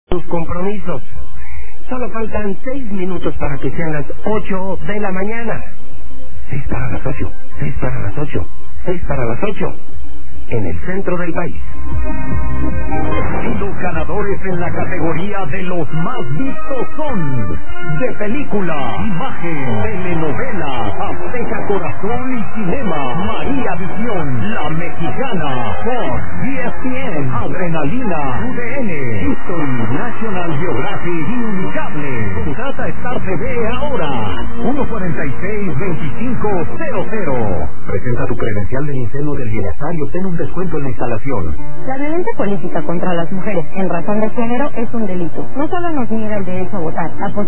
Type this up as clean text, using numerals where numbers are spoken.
sus compromisos. Solo faltan 6 minutos para que sean las 8 de la mañana. 6 para las 8, 6 para las 8, 6 para las 8. En el centro del país. Los ganadores en la categoría de los más vistos son: de película, imagen, telenovela, Azteca Corazón y Cinema, María Visión, La Mexicana, Fox, ESPN, Adrenalina, UDN, History, National Geographic y Unicable. Contrata Star TV ahora. 146-2500. Presenta tu credencial del Incendio del Bienestar y obtén un descuento en la instalación. La violencia política contra las mujeres en razón de género es un delito. No solo nos niega el derecho a votar,